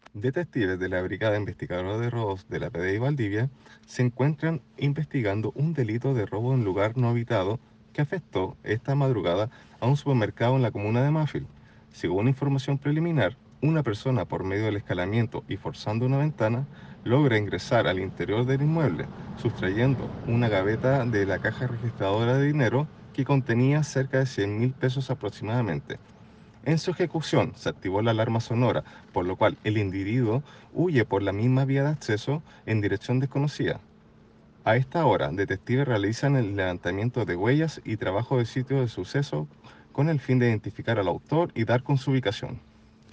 Detectives de la Brigada Investigadora de Robos de la PDI Valdivia se encuentran investigando un delito de robo en lugar no habitado que afectó esta madrugada a un supermercado en la comuna de Mafil. Según información preliminar, una persona por medio del escalamiento y forzando una ventana logra ingresar al interior del inmueble, sustrayendo una gaveta de la caja registradora de dinero que contenía cerca de 100.000 pesos aproximadamente. En su ejecución se activó la alarma sonora, por lo cual el individuo huye por la misma vía de acceso en dirección desconocida. A esta hora, detectives realizan el levantamiento de huellas y trabajo de sitio de suceso con el fin de identificar al autor y dar con su ubicación.